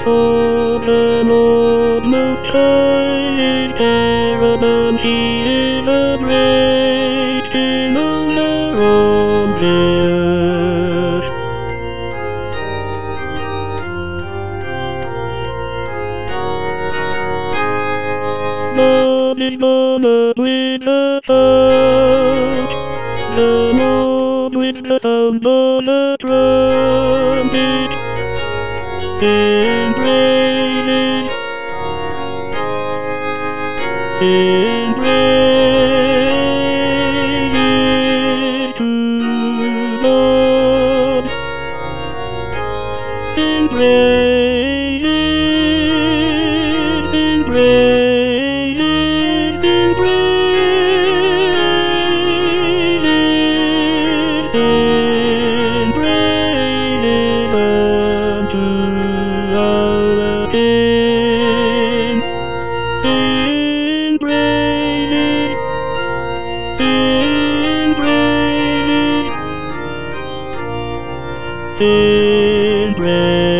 golden on the sky is fairer than he is a great in honor on the earth. God is honored with the church, the Lord with the sound of the trumpet. Sing praises, sing praises to God. Sing praises, sing praises, sing praises, sing praises unto our King. Sing praises, sing praises, sing praises.